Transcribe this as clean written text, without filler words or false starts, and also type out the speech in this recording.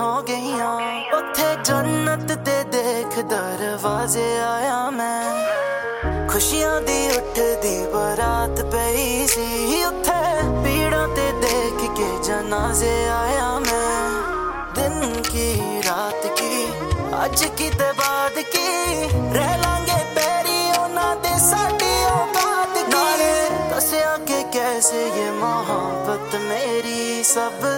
हो गईयां। उत्थे जन्नत दे देख दरवाजे आया मैं, खुशियां दी उठदी बारात पई सी। उत्थे पीड़ां ते देख के जनाजे आया मैं, दिन की रात की अज की ते बाद की, रह लांगे पैरी उन्हां दे साडी औकात की। नाले दस्या के कैसे ये मोहब्बत मेरी सब